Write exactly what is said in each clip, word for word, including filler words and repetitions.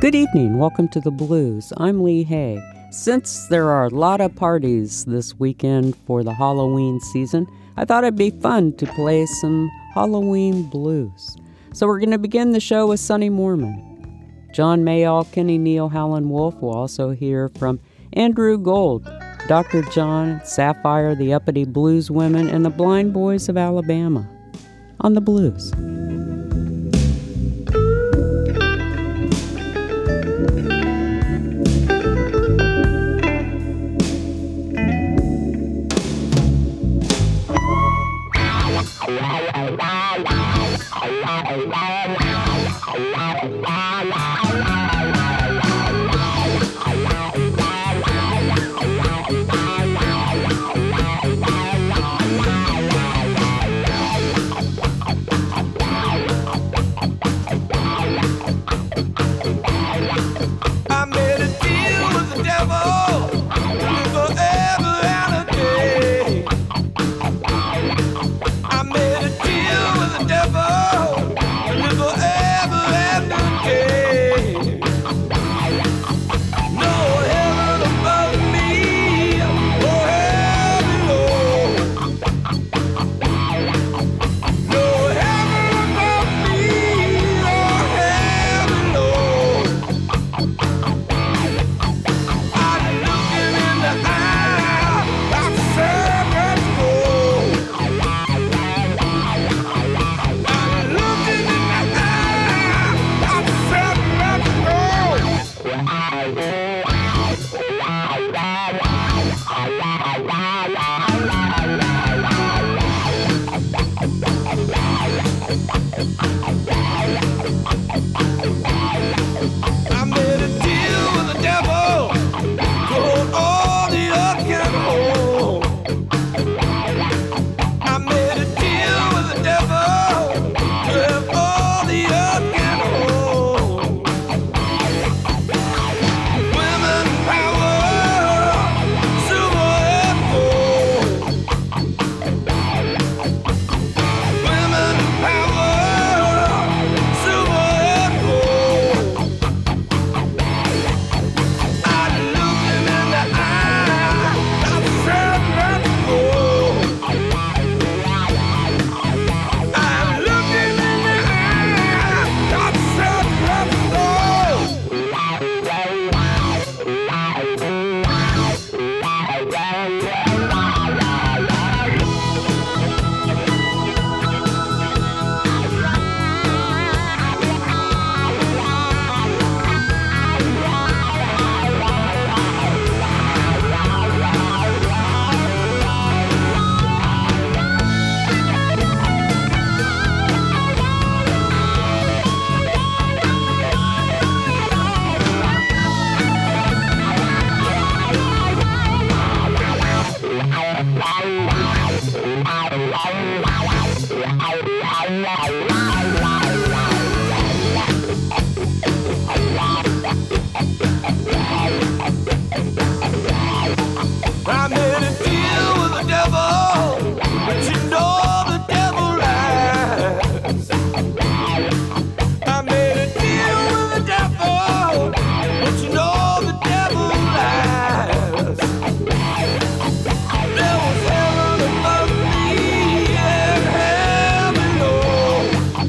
Good evening. Welcome to the Blues. I'm Lee Hay. Since there are a lot of parties this weekend for the Halloween season, I thought it'd be fun to play some Halloween blues. So we're going to begin the show with Sonny Moorman. John Mayall, Kenny Neal, Howlin' Wolf. We'll also hear from Andrew Gold, Doctor John, Sapphire, the Uppity Blues Women, and the Blind Boys of Alabama on the Blues. There was heaven above me and heaven below.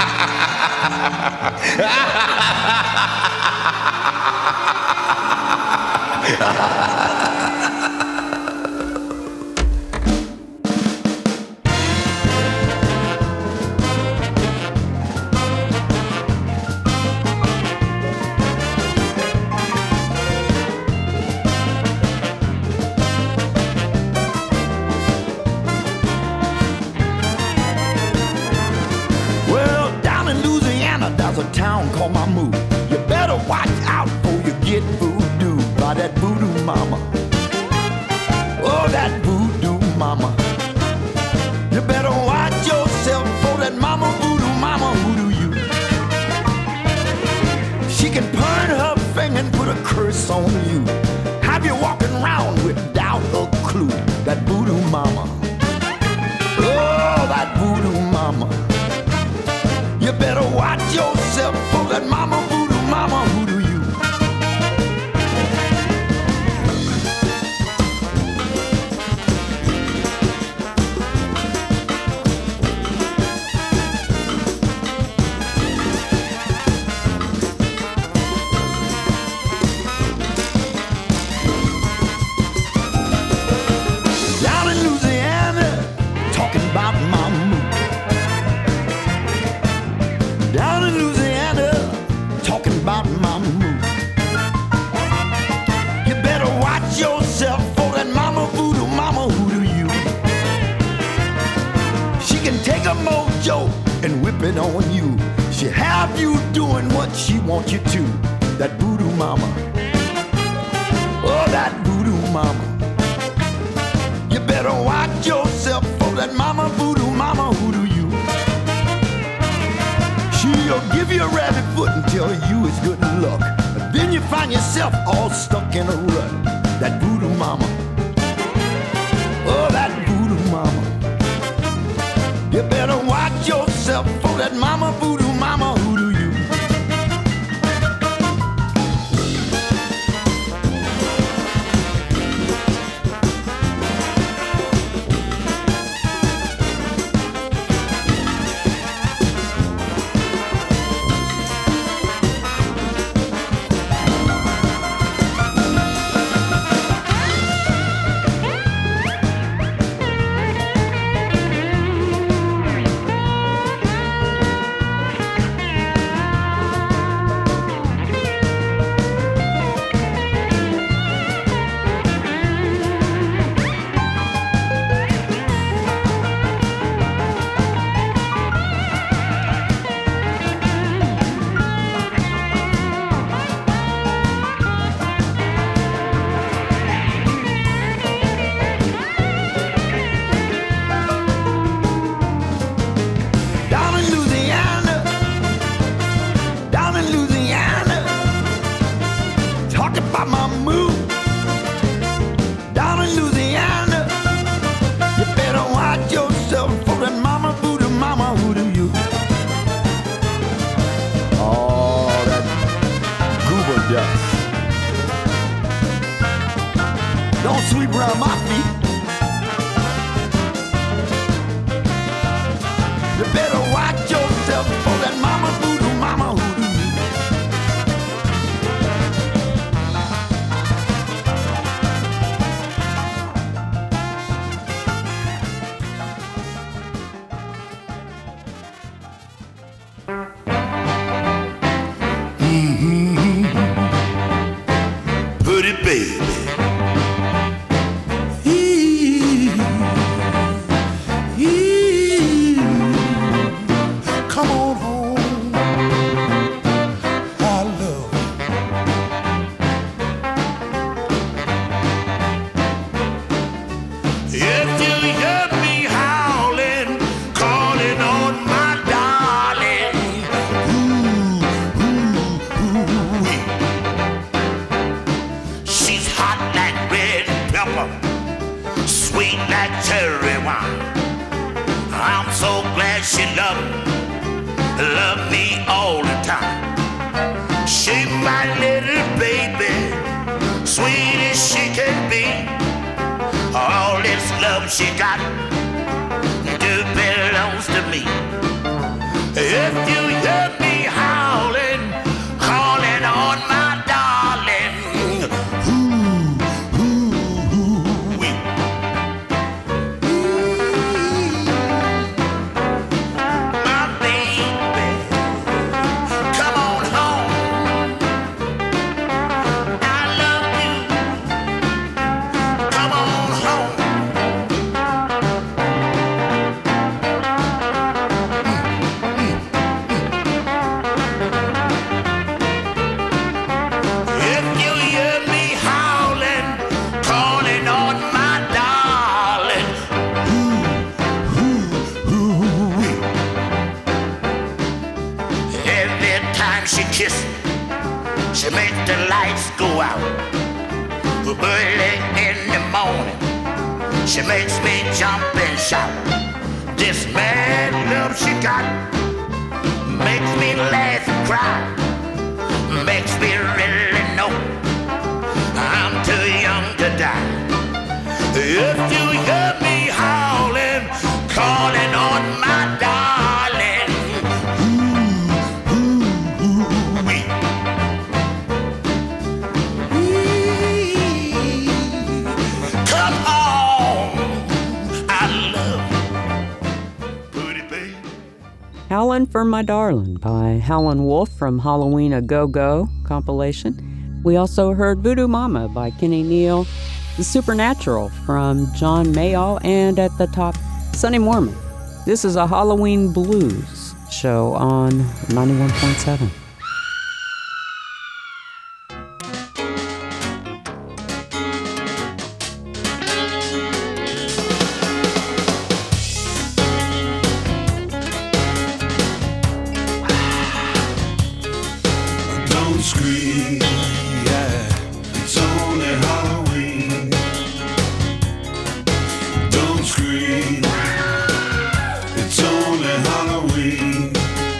She got, it belongs to me. If you out early in the morning. She makes me jump and shout. This mad love she got makes me laugh and cry, makes me really know I'm too young to die. If you hear me howling, calling on my darling, ooh, ooh, ooh, wee. Come on, I love you, pretty baby. Howlin' for My Darlin' by Howlin' Wolf from Halloween A Go-Go compilation. We also heard Voodoo Mama by Kenny Neal, The Supernatural from John Mayall, and at the top, Sonny Mormon. This is a Halloween Blues show on ninety-one point seven. Don't scream, yeah, it's only Halloween. Don't scream, it's only Halloween.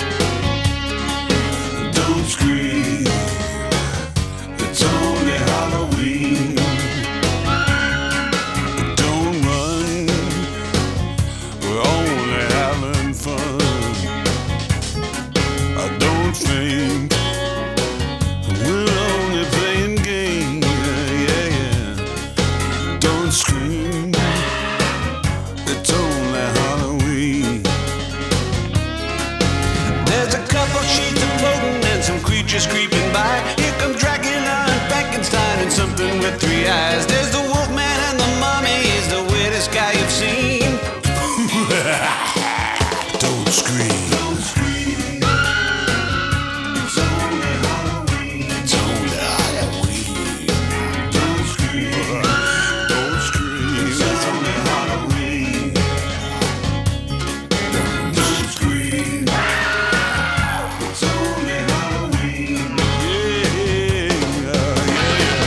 Don't scream, it's only Halloween. Don't run, we're only having fun. I don't faint, we're only playing games, yeah, yeah. Don't scream, it's only Halloween. There's a couple sheets of floating and some creatures creeping by. Here come Dracula and Frankenstein and something with three eyes. There's the Wolfman and the Mummy, he's the weirdest guy you've seen. Don't scream. Don't scream. It's only Halloween. It's only Halloween. Don't scream. Don't scream. It's only Halloween. Don't scream. It's only Halloween. Yeah, yeah, yeah.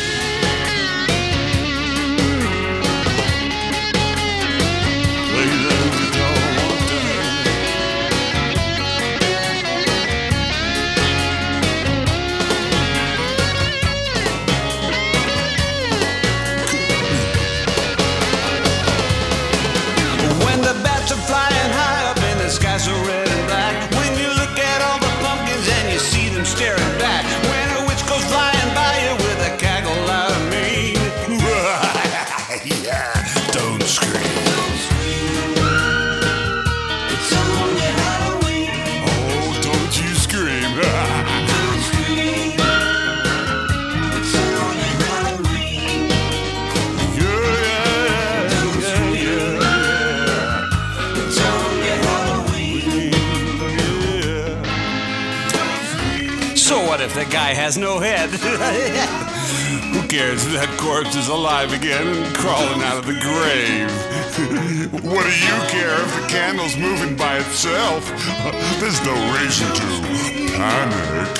Play that guitar one time. When the bats are flying high up in the sky so red and black, when you look at all the pumpkins and you see them staring back, when a witch goes flying by you with a cackle out of mean. Yeah, don't scream. It's only Halloween. Oh, don't you scream. Don't scream. It's only Halloween. Yeah, yeah, yeah, yeah. It's only Halloween. Yeah. So what if the guy has no head? Who cares if that corpse is alive again and crawling out of the grave? What do you care if the candle's moving by itself? There's no reason to panic.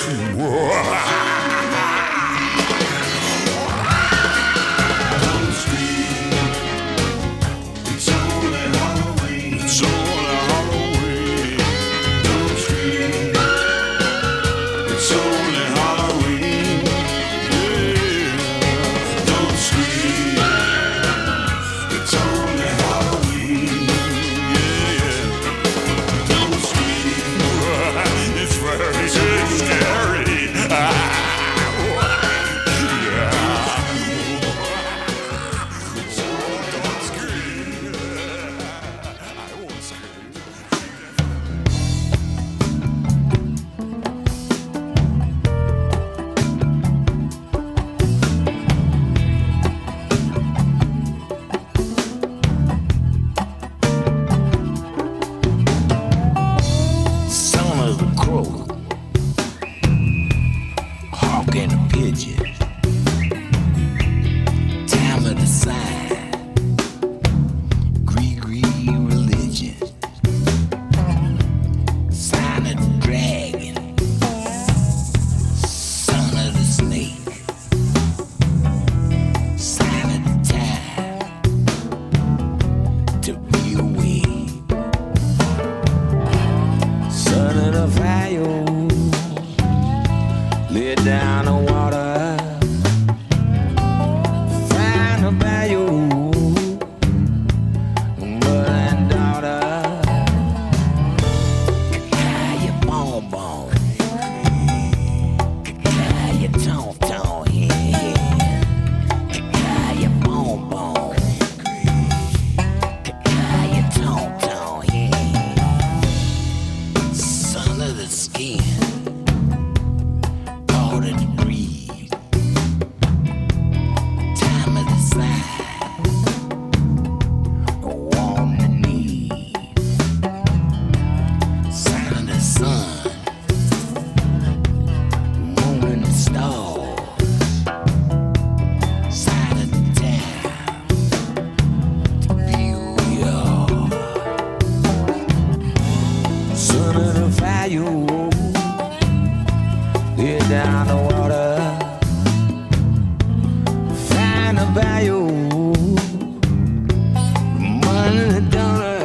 Don't scream. It's only Halloween. It's only Halloween. Don't scream. It's only Halloween. Yeah. Don't scream. It's only Halloween. Yeah. Don't scream. It's very scary. find a value, money dollar.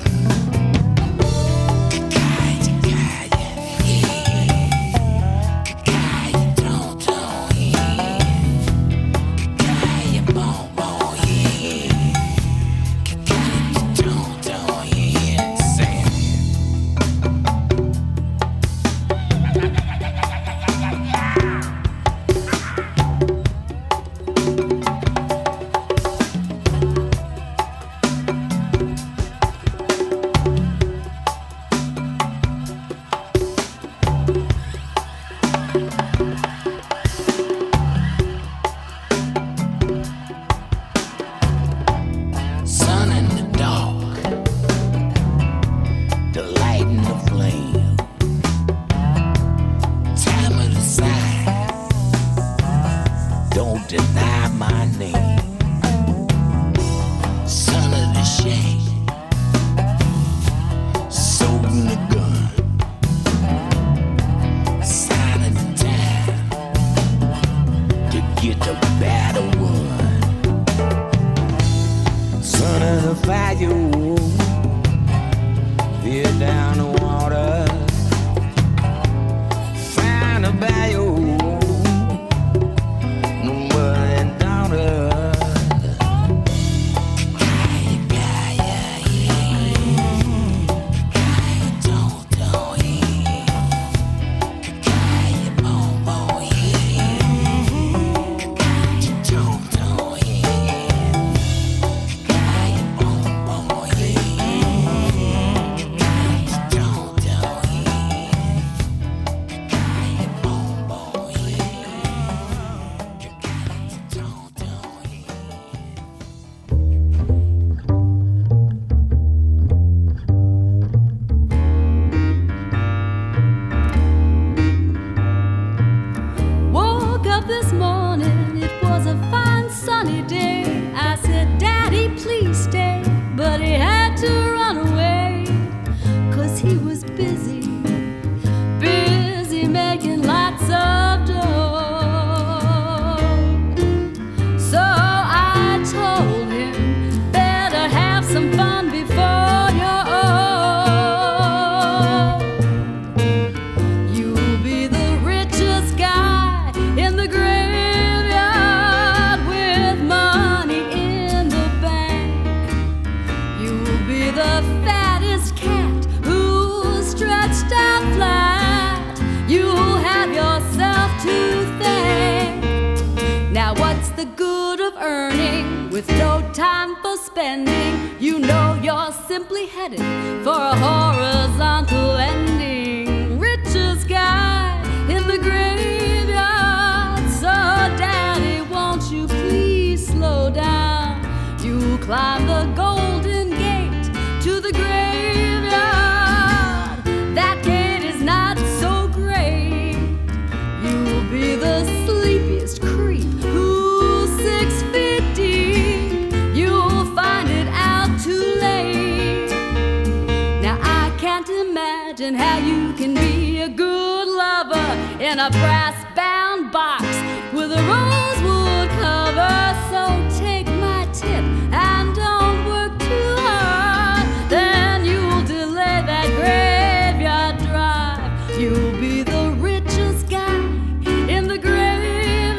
In a brass-bound box with a rosewood cover. So take my tip and don't work too hard. Then you'll delay that graveyard drive. You'll be the richest guy in the graveyard.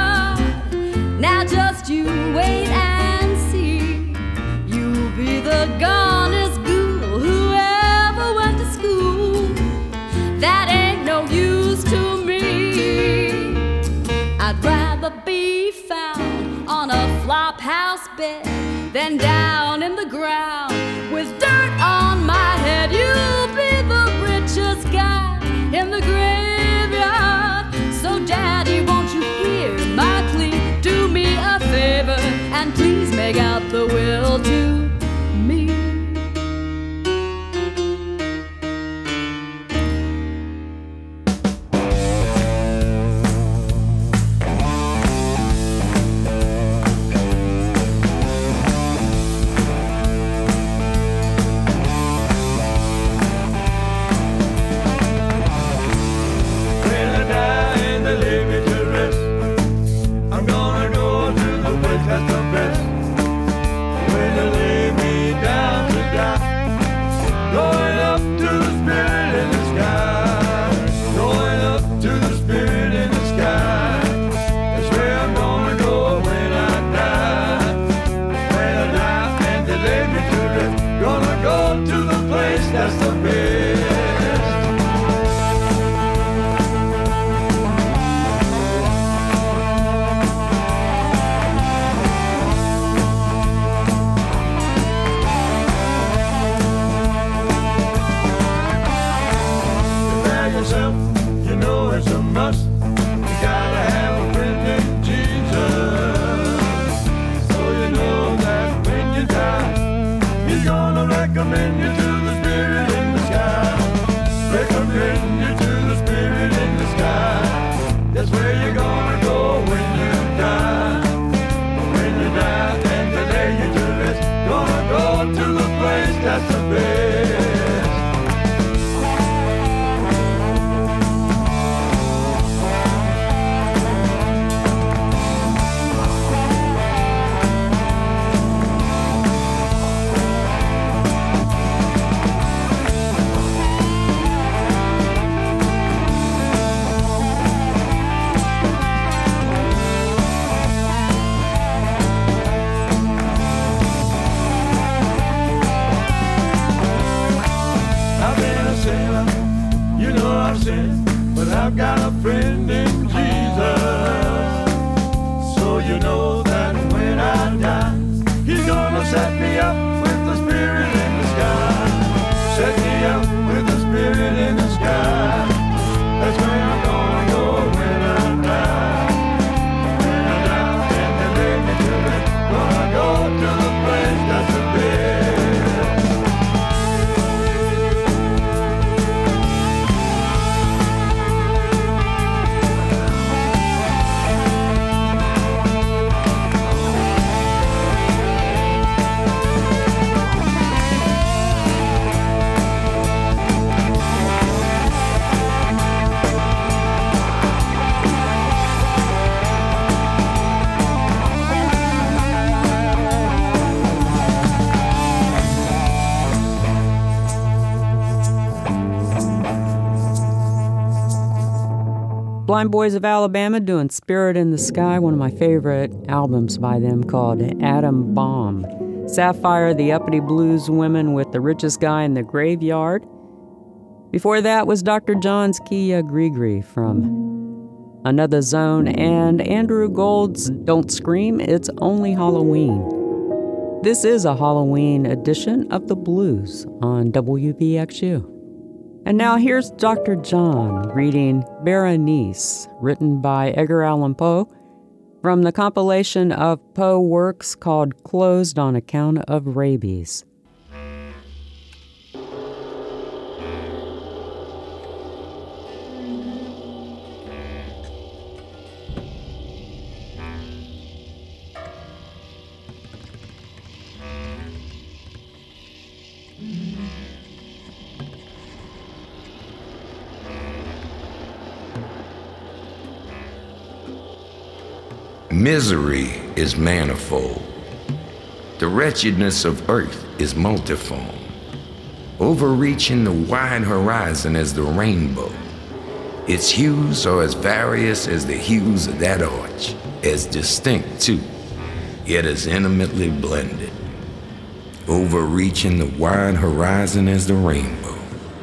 Now just you wait and see. You'll be the gonest ghoul who ever went to school. That ain't no use to me. I'd rather be found on a flophouse bed than down in the ground with dirt on my head. You'll be the richest guy in the graveyard. So Daddy, won't you hear my plea? Do me a favor and please make out the will to me. you know that when I die, he's gonna set me up with the spirit in the sky. Set me up with the spirit in the sky. That's where I'm gonna go when I die. When I die and they lay me to it, gonna go to the place that's the best. Blind Boys of Alabama doing Spirit in the Sky, one of my favorite albums by them called Atom Bomb. Sapphire, the Uppity Blues Women with the Richest Guy in the Graveyard. Before that was Doctor John's Kia Grigri from Another Zone, and Andrew Gold's Don't Scream, It's Only Halloween. This is a Halloween edition of the blues on W V X U. And now here's Doctor John reading Berenice, written by Edgar Allan Poe, from the compilation of Poe works called Closed on Account of Rabies. Misery is manifold. The wretchedness of earth is multiform. Overreaching the wide horizon as the rainbow. Its hues are as various as the hues of that arch, as distinct too, yet as intimately blended. Overreaching the wide horizon as the rainbow.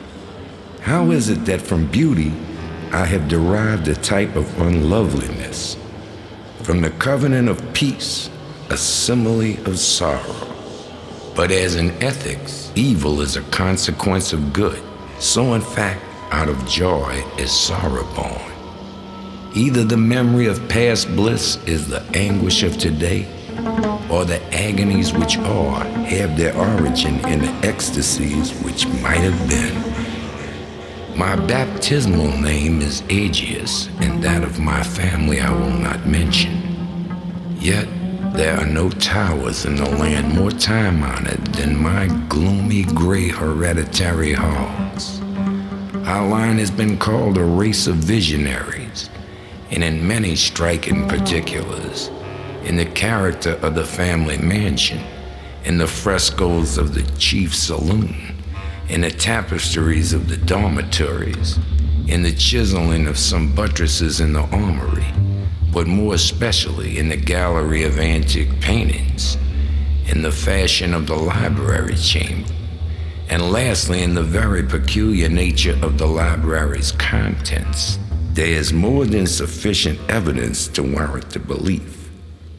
How is it that from beauty I have derived a type of unloveliness? From the covenant of peace, a simile of sorrow. But as in ethics, evil is a consequence of good. So in fact, out of joy is sorrow born. Either the memory of past bliss is the anguish of today, or the agonies which are have their origin in the ecstasies which might have been. My baptismal name is Aegeus, and that of my family I will not mention. Yet there are no towers in the land more time-honored than my gloomy gray hereditary halls. Our line has been called a race of visionaries, and in many striking particulars, in the character of the family mansion, in the frescoes of the chief saloon, in the tapestries of the dormitories, in the chiseling of some buttresses in the armory, but more especially in the gallery of antique paintings, in the fashion of the library chamber, and lastly in the very peculiar nature of the library's contents. There is more than sufficient evidence to warrant the belief.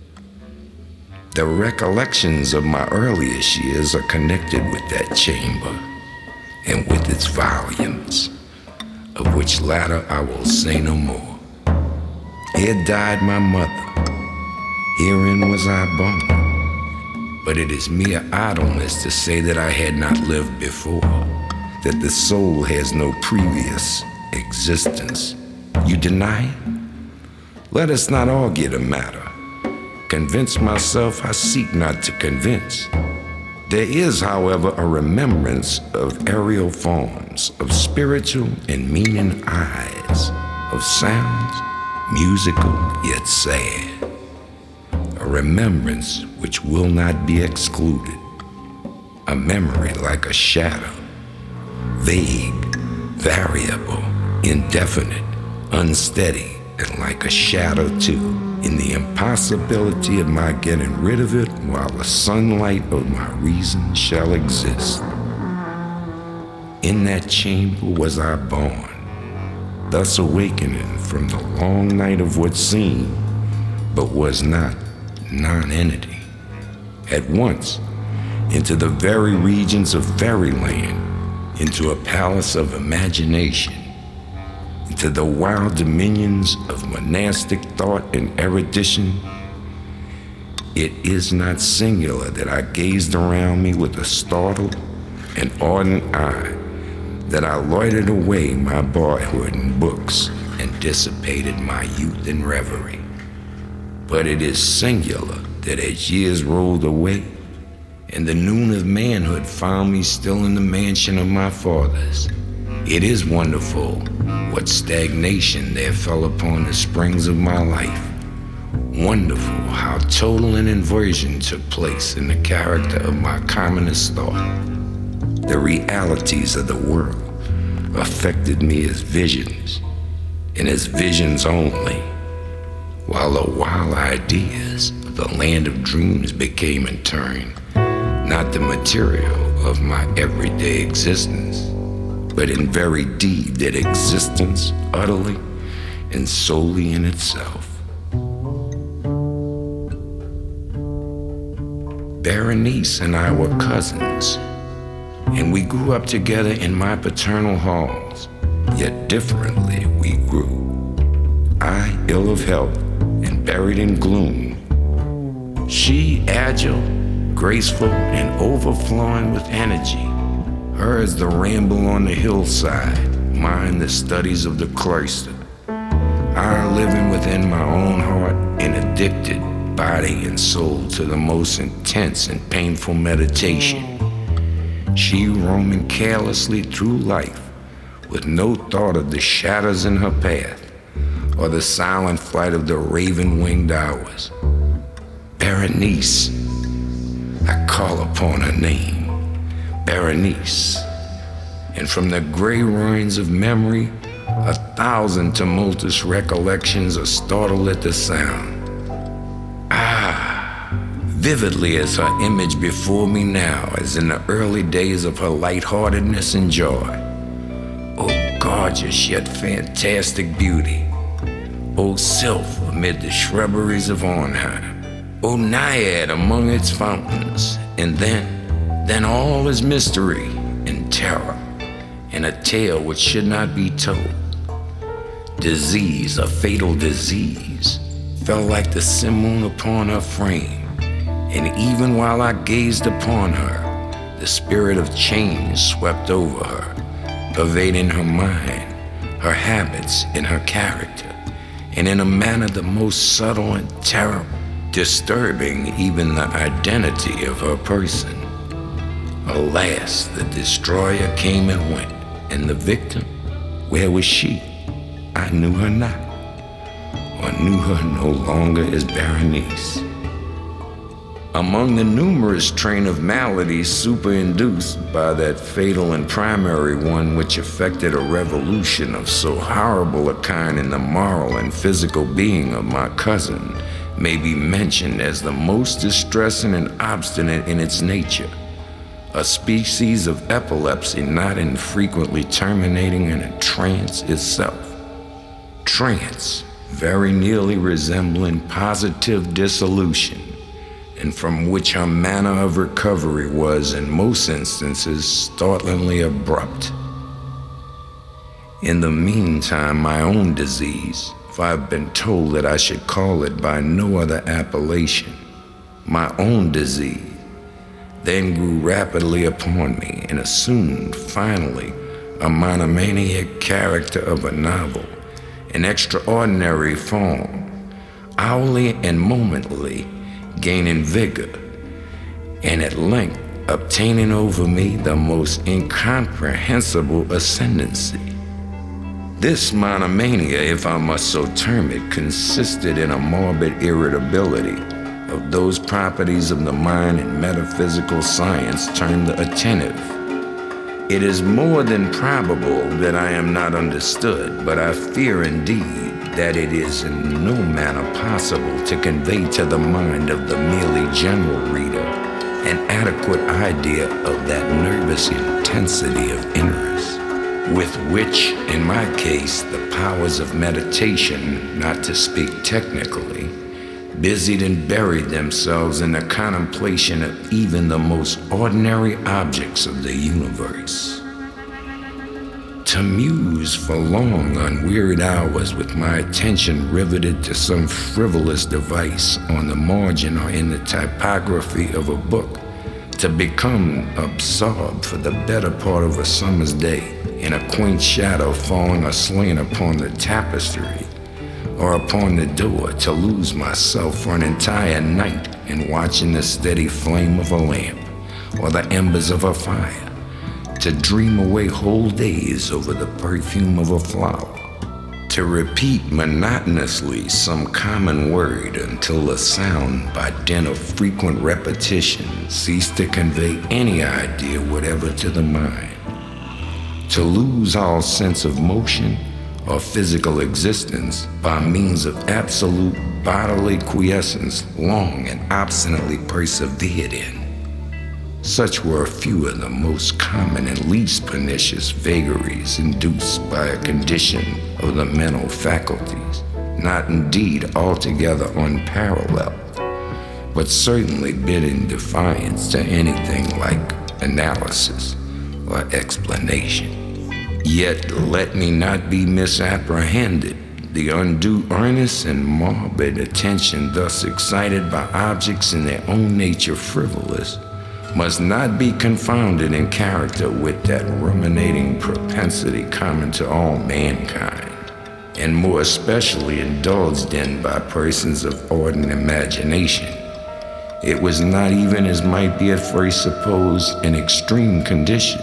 The recollections of my earliest years are connected with that chamber, and with its volumes, of which latter I will say no more. Here died my mother, herein was I born. But it is mere idleness to say that I had not lived before, that the soul has no previous existence. You deny it? Let us not argue the matter. Convince myself I seek not to convince. There is, however, a remembrance of aerial forms, of spiritual and meaning eyes, of sounds, musical yet sad. A remembrance which will not be excluded. A memory like a shadow, vague, variable, indefinite, unsteady, and like a shadow too, in the impossibility of my getting rid of it while the sunlight of my reason shall exist. In that chamber was I born, thus awakening from the long night of what seemed but was not non-entity. At once, into the very regions of fairyland, into a palace of imagination, into the wild dominions of monastic thought and erudition. It is not singular that I gazed around me with a startled and ardent eye, that I loitered away my boyhood in books and dissipated my youth in reverie. But it is singular that as years rolled away, and the noon of manhood found me still in the mansion of my fathers, it is wonderful what stagnation there fell upon the springs of my life. Wonderful how total an inversion took place in the character of my commonest thought. The realities of the world affected me as visions, and as visions only, while the wild ideas of the land of dreams became in turn not the material of my everyday existence, but in very deed that existence utterly and solely in itself. Berenice and I were cousins, and we grew up together in my paternal halls, yet differently we grew. I ill of health and buried in gloom. She agile, graceful, and overflowing with energy. Hers the ramble on the hillside, mine the studies of the cloister. Our living within my own heart and addicted body and soul to the most intense and painful meditation. She roaming carelessly through life with no thought of the shadows in her path or the silent flight of the raven-winged hours. Berenice, I call upon her name, Berenice, and from the gray ruins of memory, a thousand tumultuous recollections are startled at the sound. Ah, vividly as her image before me now, as in the early days of her lightheartedness and joy. Oh, gorgeous yet fantastic beauty. Oh, sylph amid the shrubberies of Ornheim. Oh, naiad among its fountains. And then, then all is mystery and terror, and a tale which should not be told. Disease, a fatal disease, fell like the simoon upon her frame, and even while I gazed upon her, the spirit of change swept over her, pervading her mind, her habits, and her character, and in a manner the most subtle and terrible, disturbing even the identity of her person. Alas, the destroyer came and went, and the victim, where was she? I knew her not, or knew her no longer as Berenice. Among the numerous train of maladies superinduced by that fatal and primary one which effected a revolution of so horrible a kind in the moral and physical being of my cousin, may be mentioned as the most distressing and obstinate in its nature, a species of epilepsy not infrequently terminating in a trance itself. Trance, very nearly resembling positive dissolution, and from which her manner of recovery was, in most instances, startlingly abrupt. In the meantime, my own disease, for I've been told that I should call it by no other appellation, my own disease, then grew rapidly upon me and assumed, finally, a monomaniac character of a novel, an extraordinary form, hourly and momently gaining vigor, and at length obtaining over me the most incomprehensible ascendancy. This monomania, if I must so term it, consisted in a morbid irritability of those properties of the mind in metaphysical science termed the attentive. It is more than probable that I am not understood, but I fear indeed that it is in no manner possible to convey to the mind of the merely general reader an adequate idea of that nervous intensity of interest, with which, in my case, the powers of meditation, not to speak technically, busied and buried themselves in the contemplation of even the most ordinary objects of the universe. To muse for long unwearied hours with my attention riveted to some frivolous device on the margin or in the typography of a book, to become absorbed for the better part of a summer's day in a quaint shadow falling aslant upon the tapestry or upon the door, to lose myself for an entire night in watching the steady flame of a lamp or the embers of a fire, to dream away whole days over the perfume of a flower, to repeat monotonously some common word until the sound, by dint of frequent repetition, ceased to convey any idea whatever to the mind, to lose all sense of motion or physical existence by means of absolute bodily quiescence long and obstinately persevered in. Such were a few of the most common and least pernicious vagaries induced by a condition of the mental faculties, not indeed altogether unparalleled, but certainly bidding defiance to anything like analysis or explanation. Yet let me not be misapprehended. The undue earnest and morbid attention thus excited by objects in their own nature frivolous must not be confounded in character with that ruminating propensity common to all mankind, and more especially indulged in by persons of ordinary imagination. It was not even, as might be at first supposed, an extreme condition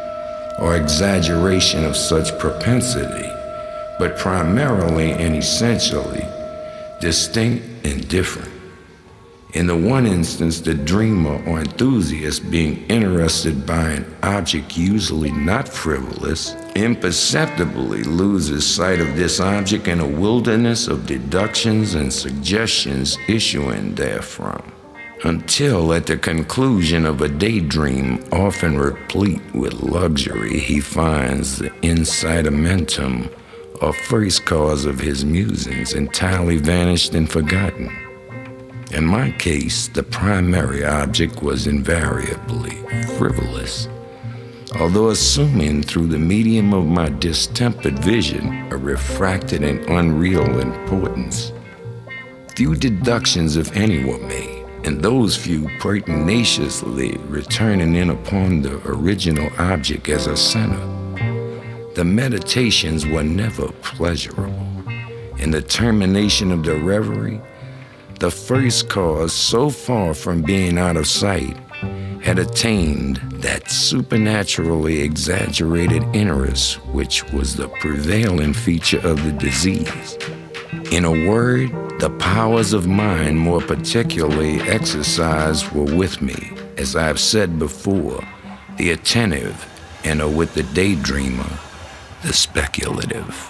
or exaggeration of such propensity, but primarily and essentially distinct and different. In the one instance, the dreamer or enthusiast, being interested by an object usually not frivolous, imperceptibly loses sight of this object in a wilderness of deductions and suggestions issuing therefrom, until at the conclusion of a daydream often replete with luxury, he finds the incitamentum or first cause of his musings entirely vanished and forgotten. In my case, the primary object was invariably frivolous, although assuming through the medium of my distempered vision a refracted and unreal importance. Few deductions, if any, were made, and those few pertinaciously returning in upon the original object as a center. The meditations were never pleasurable. In the termination of the reverie, the first cause, so far from being out of sight, had attained that supernaturally exaggerated interest which was the prevailing feature of the disease. In a word, the powers of mind more particularly exercised were with me, as I have said before, the attentive, and are with the daydreamer, the speculative.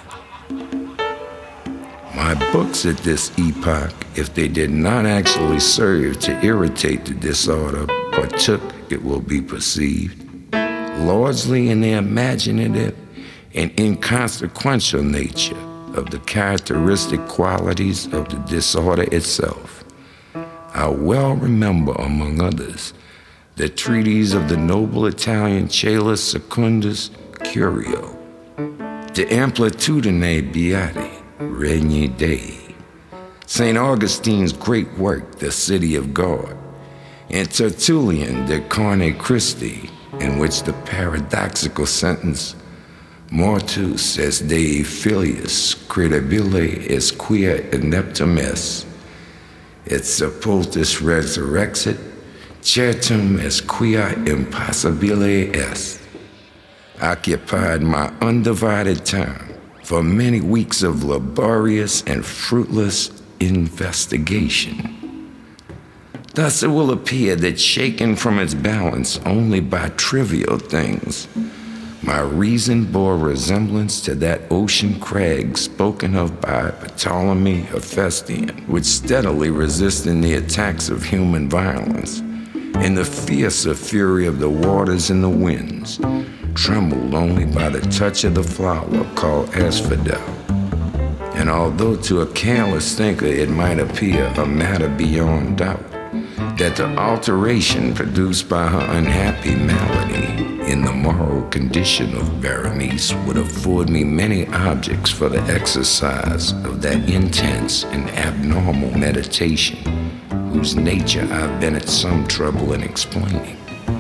My books at this epoch, if they did not actually serve to irritate the disorder, partook, it will be perceived, largely in their imaginative and inconsequential nature of the characteristic qualities of the disorder itself. I well remember, among others, the treatise of the noble Italian Cellus Secundus Curio, De Amplitudine Beati, Regni Dei, Saint Augustine's great work, The City of God, and Tertullian De Carne Christi, in which the paradoxical sentence, Mortus est Dei filius, credibile est quia ineptum est, et sepultus resurrexit, certum est quia impossibile est, occupied my undivided time for many weeks of laborious and fruitless investigation. Thus it will appear that, shaken from its balance only by trivial things, my reason bore resemblance to that ocean crag spoken of by Ptolemy Hephaestion, which, steadily resisting the attacks of human violence and the fiercer fury of the waters and the winds, trembled only by the touch of the flower called asphodel, And although to a careless thinker it might appear a matter beyond doubt that the alteration produced by her unhappy malady in the moral condition of Berenice would afford me many objects for the exercise of that intense and abnormal meditation whose nature I've been at some trouble in explaining.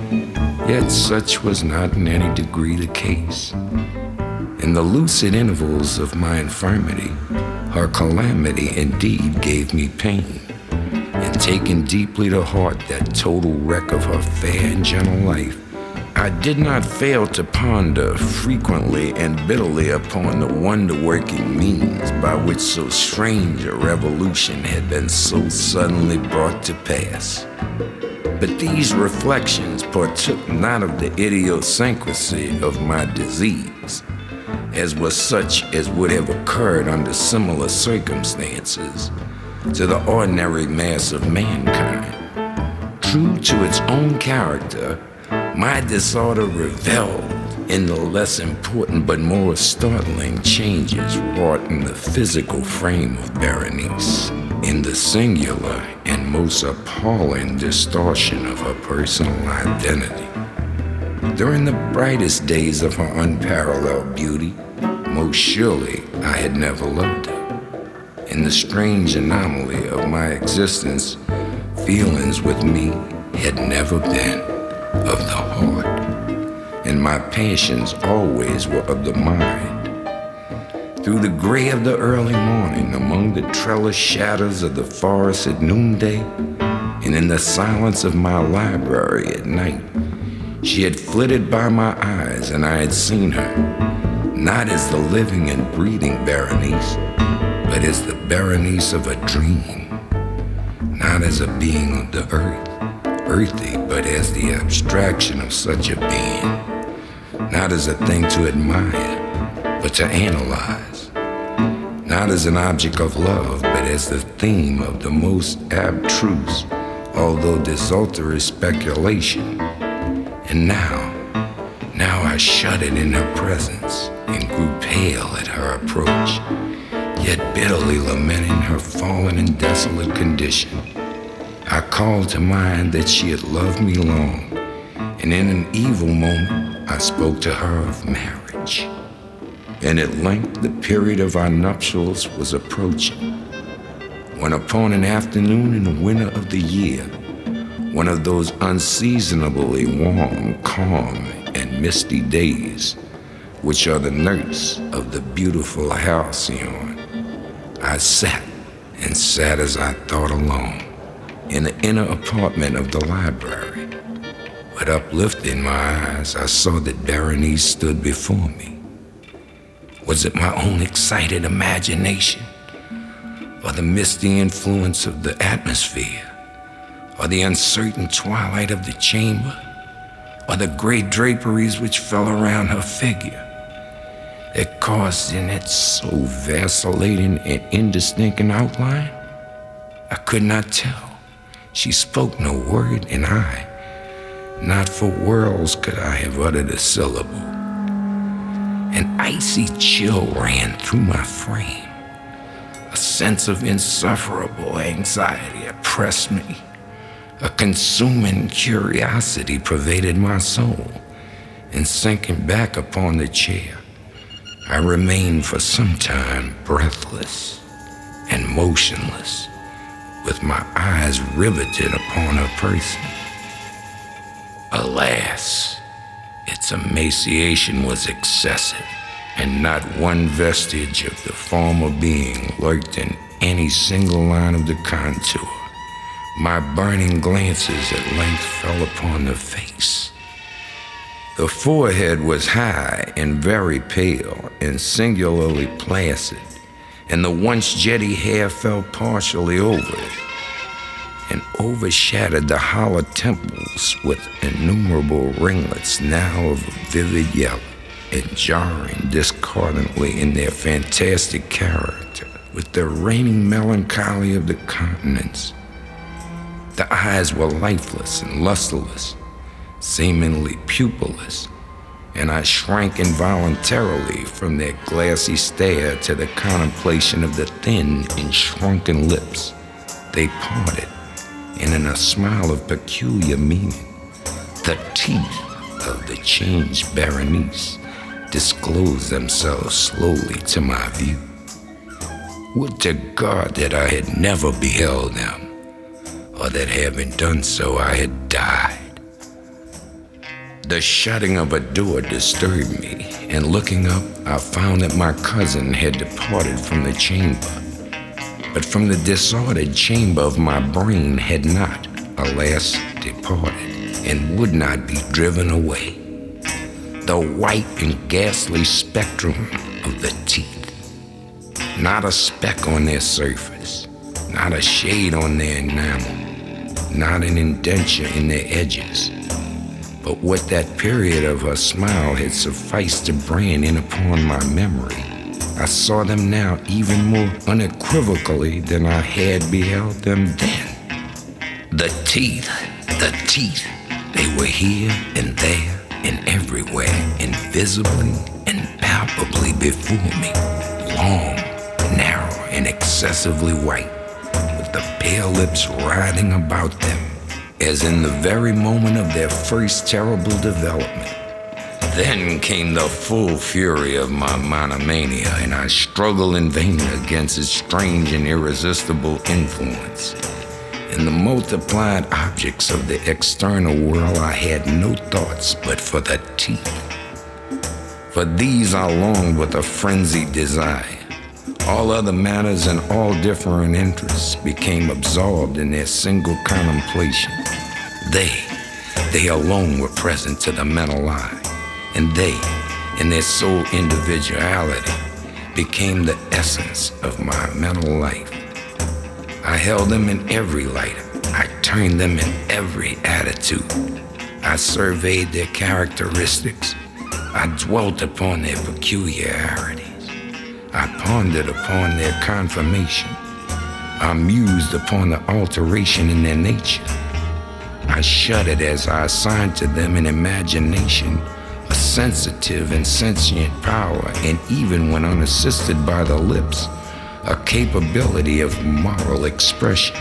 Yet such was not in any degree the case. In the lucid intervals of my infirmity, her calamity indeed gave me pain, and taking deeply to heart that total wreck of her fair and gentle life, I did not fail to ponder frequently and bitterly upon the wonder-working means by which so strange a revolution had been so suddenly brought to pass. But these reflections partook not of the idiosyncrasy of my disease, as was such as would have occurred under similar circumstances to the ordinary mass of mankind. True to its own character, my disorder reveled in the less important but more startling changes wrought in the physical frame of Berenice, in the singular and most appalling distortion of her personal identity. During the brightest days of her unparalleled beauty, most surely I had never loved her. In the strange anomaly of my existence, feelings with me had never been of the heart, and my passions always were of the mind. Through the gray of the early morning, among the trellis shadows of the forest at noonday, and in the silence of my library at night, she had flitted by my eyes, and I had seen her, not as the living and breathing Berenice, but as the Berenice of a dream, not as a being of the earth, earthy, but as the abstraction of such a being, not as a thing to admire, but to analyze, not as an object of love, but as the theme of the most abstruse, although desultory speculation. And now, now I shuddered in her presence and grew pale at her approach, yet bitterly lamenting her fallen and desolate condition. I called to mind that she had loved me long, and in an evil moment I spoke to her of marriage. And at length the period of our nuptials was approaching, when upon an afternoon in the winter of the year, one of those unseasonably warm, calm, and misty days, which are the nurse of the beautiful halcyon, I sat and sat as I thought alone in the inner apartment of the library. But uplifting my eyes, I saw that Berenice stood before me. Was it my own excited imagination, or the misty influence of the atmosphere, or the uncertain twilight of the chamber, or the gray draperies which fell around her figure, that caused in its so vacillating and indistinct an outline? I could not tell. She spoke no word, and I, not for worlds could I have uttered a syllable. An icy chill ran through my frame. A sense of insufferable anxiety oppressed me. A consuming curiosity pervaded my soul, and sinking back upon the chair, I remained for some time breathless and motionless, with my eyes riveted upon her person. Alas, its emaciation was excessive, and not one vestige of the former being lurked in any single line of the contour. My burning glances at length fell upon the face. The forehead was high and very pale and singularly placid, and the once jetty hair fell partially over it and overshadowed the hollow temples with innumerable ringlets now of a vivid yellow and jarring discordantly in their fantastic character with the reigning melancholy of the countenance. The eyes were lifeless and lusterless, seemingly pupilless, and I shrank involuntarily from their glassy stare to the contemplation of the thin and shrunken lips. They parted, and in a smile of peculiar meaning, the teeth of the changed Berenice disclosed themselves slowly to my view. Would to God that I had never beheld them, or that having done so I had died. The shutting of a door disturbed me, and looking up, I found that my cousin had departed from the chamber, but from the disordered chamber of my brain had not, alas, departed, and would not be driven away. The white and ghastly spectrum of the teeth. Not a speck on their surface, not a shade on their enamel, not an indenture in their edges. But what that period of her smile had sufficed to brand in upon my memory, I saw them now even more unequivocally than I had beheld them then. The teeth, the teeth, they were here and there and everywhere, invisibly and palpably before me, long, narrow, and excessively white, with the pale lips writhing about them, as in the very moment of their first terrible development. Then came the full fury of my monomania, and I struggled in vain against its strange and irresistible influence. In the multiplied objects of the external world, I had no thoughts but for the teeth. For these I longed with a frenzied desire. All other matters and all different interests became absorbed in their single contemplation. They, they alone were present to the mental eye, and they, in their sole individuality, became the essence of my mental life. I held them in every light. I turned them in every attitude. I surveyed their characteristics. I dwelt upon their peculiarities. I pondered upon their conformation. I mused upon the alteration in their nature. I shuddered as I assigned to them in imagination a sensitive and sentient power, and even when unassisted by the lips, a capability of moral expression.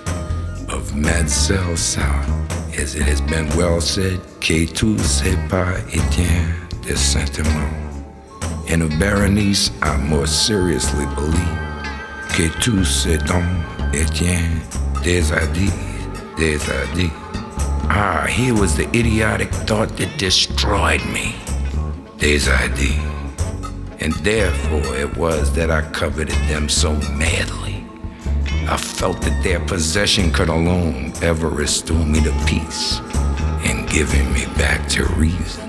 Of Mademoiselle Sal, as it has been well said, que tout c'est pas Etienne de Saint-Amand. And of Berenice, I more seriously believe que tout c'est donc Etienne des Adis, des Adis. Ah, here was the idiotic thought that destroyed me. Des Adis. And therefore it was that I coveted them so madly. I felt that their possession could alone ever restore me to peace and giving me back to reason.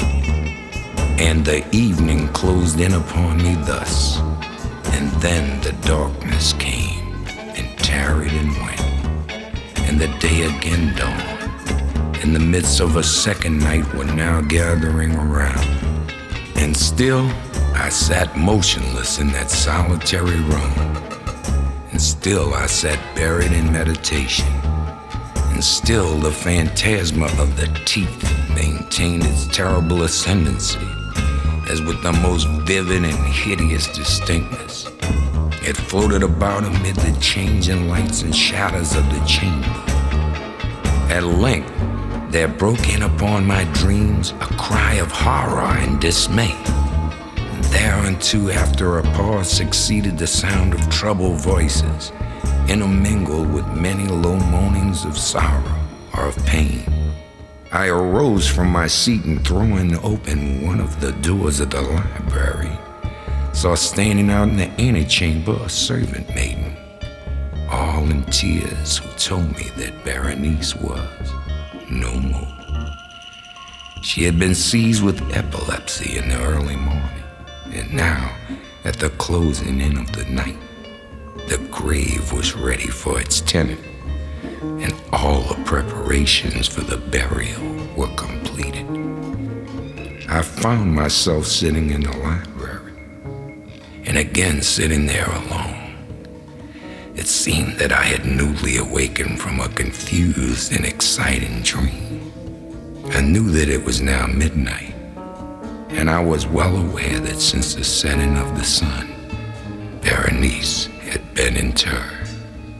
And the evening closed in upon me thus, and then the darkness came and tarried and went, and the day again dawned. In the midst of a second night were now gathering around, and still I sat motionless in that solitary room, and still I sat buried in meditation, and still the phantasma of the teeth maintained its terrible ascendancy, as with the most vivid and hideous distinctness, it floated about amid the changing lights and shadows of the chamber. At length, there broke in upon my dreams a cry of horror and dismay. And thereunto, after a pause, succeeded the sound of troubled voices, intermingled with many low moanings of sorrow or of pain. I arose from my seat and, throwing open one of the doors of the library, saw standing out in the antechamber a servant maiden, all in tears, who told me that Berenice was no more. She had been seized with epilepsy in the early morning, and now, at the closing in of the night, the grave was ready for its tenant, and all the preparations for the burial were completed. I found myself sitting in the library, and again sitting there alone. It seemed that I had newly awakened from a confused and exciting dream. I knew that it was now midnight, and I was well aware that since the setting of the sun, Berenice had been interred.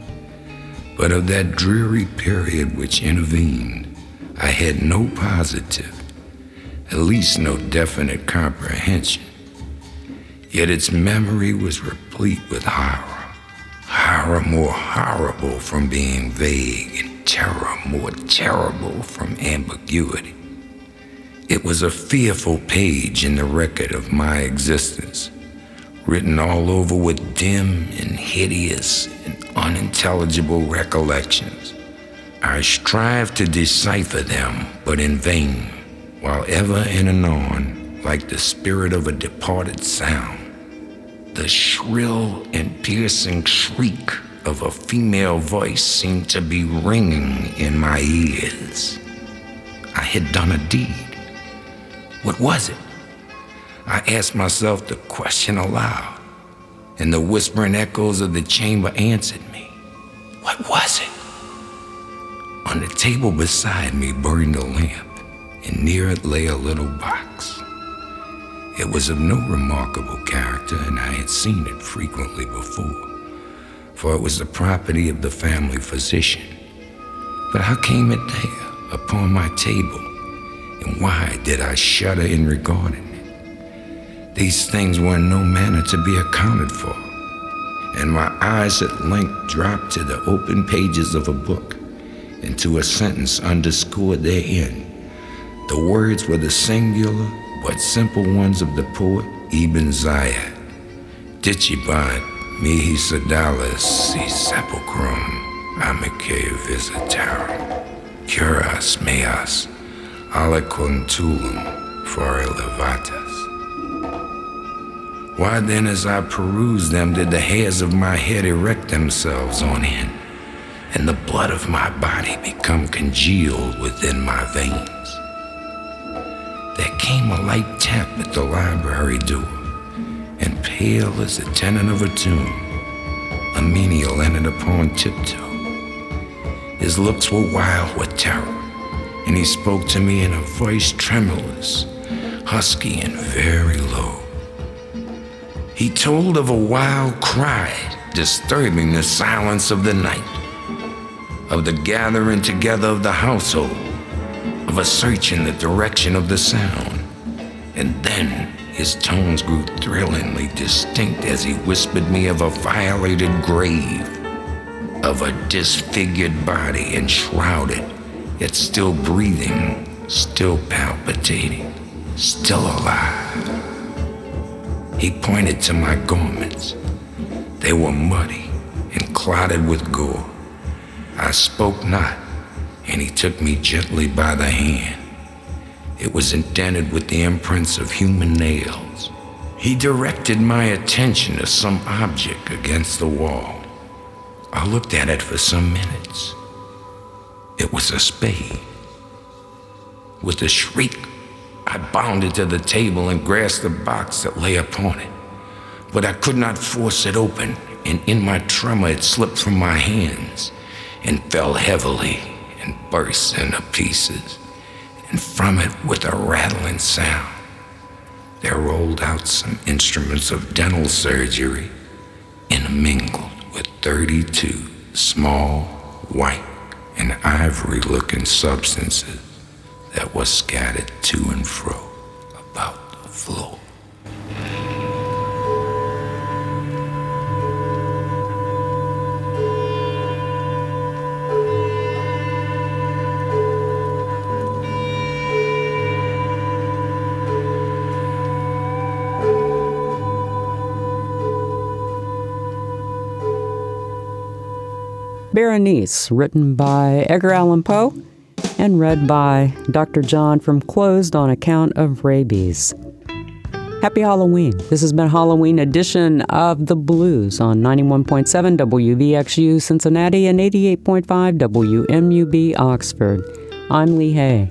But of that dreary period which intervened, I had no positive, at least no definite comprehension. Yet its memory was replete with horror, horror more horrible from being vague, and terror more terrible from ambiguity. It was a fearful page in the record of my existence, written all over with dim and hideous and unintelligible recollections. I strive to decipher them, but in vain, while ever and anon, like the spirit of a departed sound, the shrill and piercing shriek of a female voice seemed to be ringing in my ears. I had done a deed. What was it? I asked myself the question aloud, and the whispering echoes of the chamber answered me. What was it? On the table beside me burned a lamp, and near it lay a little box. It was of no remarkable character, and I had seen it frequently before, for it was the property of the family physician. But how came it there, upon my table, and why did I shudder in regarding it? These things were in no manner to be accounted for, and my eyes at length dropped to the open pages of a book, and to a sentence underscored therein. The words were the singular but simple ones of the poet Ibn Zayed. Dicebant mihi sedalis si sepulchrum amicae visitarum, curas meas aliquantulum fore levatas. Why then, as I perused them, did the hairs of my head erect themselves on end, and the blood of my body become congealed within my veins? There came a light tap at the library door, and pale as the tenant of a tomb, a menial entered upon tiptoe. His looks were wild with terror, and he spoke to me in a voice tremulous, husky, and very low. He told of a wild cry disturbing the silence of the night, of the gathering together of the household, of a search in the direction of the sound. And then his tones grew thrillingly distinct as he whispered me of a violated grave, of a disfigured body enshrouded, yet still breathing, still palpitating, still alive. He pointed to my garments. They were muddy and clotted with gore. I spoke not, and he took me gently by the hand. It was indented with the imprints of human nails. He directed my attention to some object against the wall. I looked at it for some minutes. It was a spade. With a shriek, I bounded to the table and grasped the box that lay upon it. But I could not force it open, and in my tremor it slipped from my hands and fell heavily and burst into pieces, and from it, with a rattling sound, there rolled out some instruments of dental surgery, intermingled with thirty-two small, white, and ivory-looking substances that were scattered to and fro about the floor. Berenice, written by Edgar Allan Poe and read by Doctor John from Closed on account of rabies. Happy Halloween. This has been Halloween edition of The Blues on ninety-one point seven W V X U Cincinnati and eighty-eight point five W M U B Oxford. I'm Lee Hay.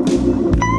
Thank